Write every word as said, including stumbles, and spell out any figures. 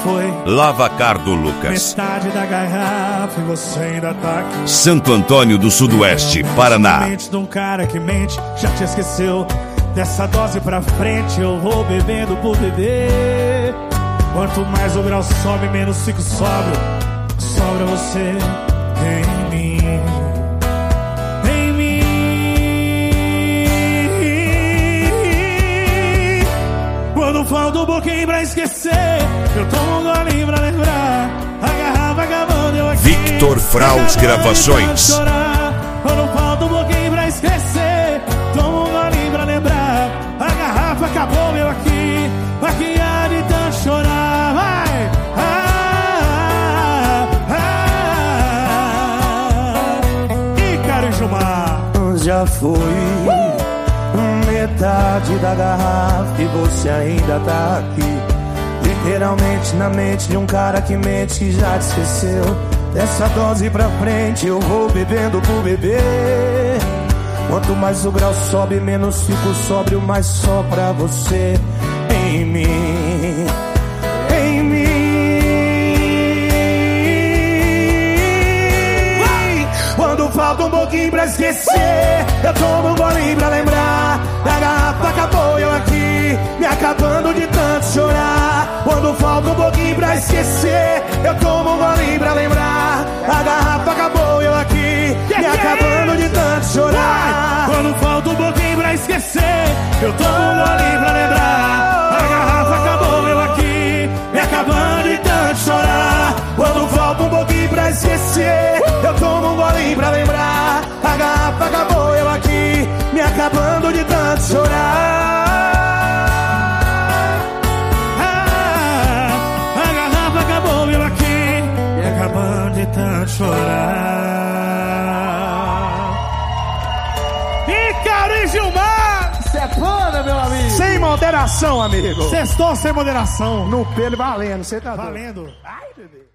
foi. Lavacar do Lucas. Metade da garrafa e você ainda tá aqui. Santo Antônio do Sudoeste, Paraná. Mente de um cara que mente, já te esqueceu. Dessa dose pra frente eu vou bebendo por beber. Quanto mais o grau sobe, menos fico sóbrio. Sobra você em mim. Em mim. Quando falta um pouquinho pra esquecer, eu tomo um golinho pra lembrar. A garrafa acabando, eu aqui. Victor Fraus Gravações. Quando falta um pouquinho pra esquecer, tomo um golinho pra lembrar. A garrafa acabou, meu aqui. Aqui há de tanto chorar. Vai! Ah, ah, ah. Ícaro e Gilmar. Já foi metade da garrafa e você ainda tá aqui. Literalmente na mente de um cara que mente, que já te esqueceu. Dessa dose pra frente eu vou bebendo por beber. Quanto mais o grau sobe, menos fico sóbrio, mais só pra você em mim. Em mim. Quando falta um pouquinho pra esquecer, eu tomo um golinho pra lembrar. A garrafa acabou, eu aqui, me acabando de tanto chorar. Quando falta um pouquinho pra esquecer, eu tomo um golinho pra lembrar. A garrafa acabou, eu aqui, me acabando de tanto chorar. Quando falta um pouquinho pra esquecer, eu tomo um golinho pra lembrar. A garrafa acabou, eu aqui, me acabando de tanto chorar. Quando falta um pouquinho pra esquecer, eu tomo um golinho pra lembrar. A garrafa acabou, eu aqui, me acabando de tanto chorar. Ah, a garrafa acabou, eu aqui, me acabando de tanto chorar. Ícaro e Gilmar! Cê é foda, meu amigo. Sem moderação, amigo. Sextou sem moderação. No pelo valendo, você tá valendo. Ai, bebê.